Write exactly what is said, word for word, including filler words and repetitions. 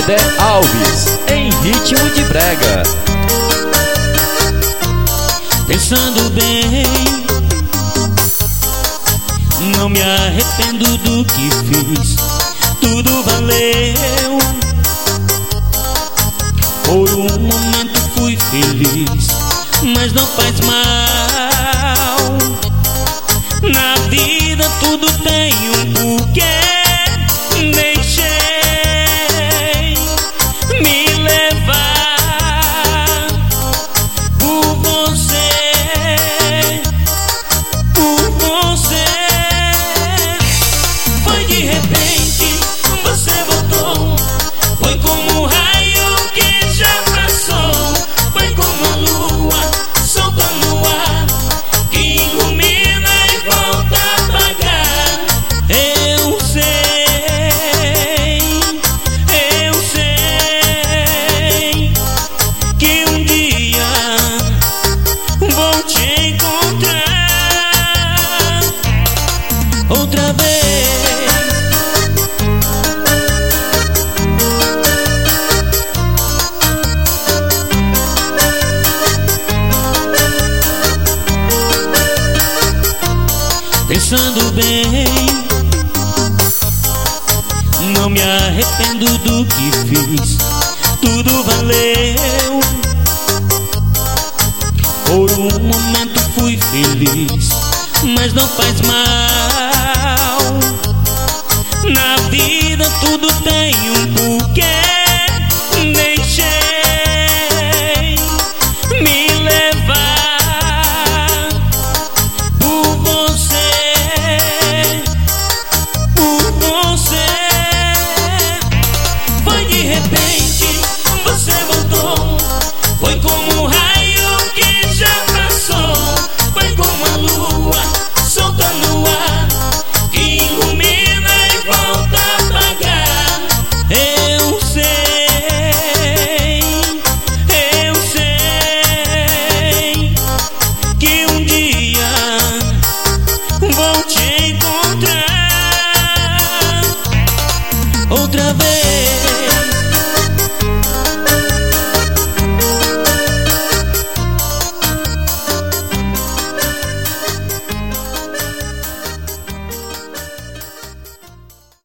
Dedé Alves, em ritmo de brega. Pensando bem, não me arrependo do que fiz, tudo valeu. Por um momento fui feliz, mas não faz mal. Na vida tudo tem um porquê. Deixei me levar por você, por você. Foi de repente, você voltou. Foi como um raio que já passou. Foi como a lua solta no ar, que ilumina e volta a apagar. Eu sei, eu sei que um dia vou te encontrar outra vez. Pensando bem, não me arrependo do que fiz, tudo valeu. Por um momento fui feliz, mas não faz mal. Na vida tudo tem um porquê. Deixei me levar por você, por você. Foi de repente, você voltou. Foi como um raio que já passou. Foi como a lua solta no ar, que ilumina e volta a apagar. Eu sei, eu sei que um dia vou te encontrar outra vez.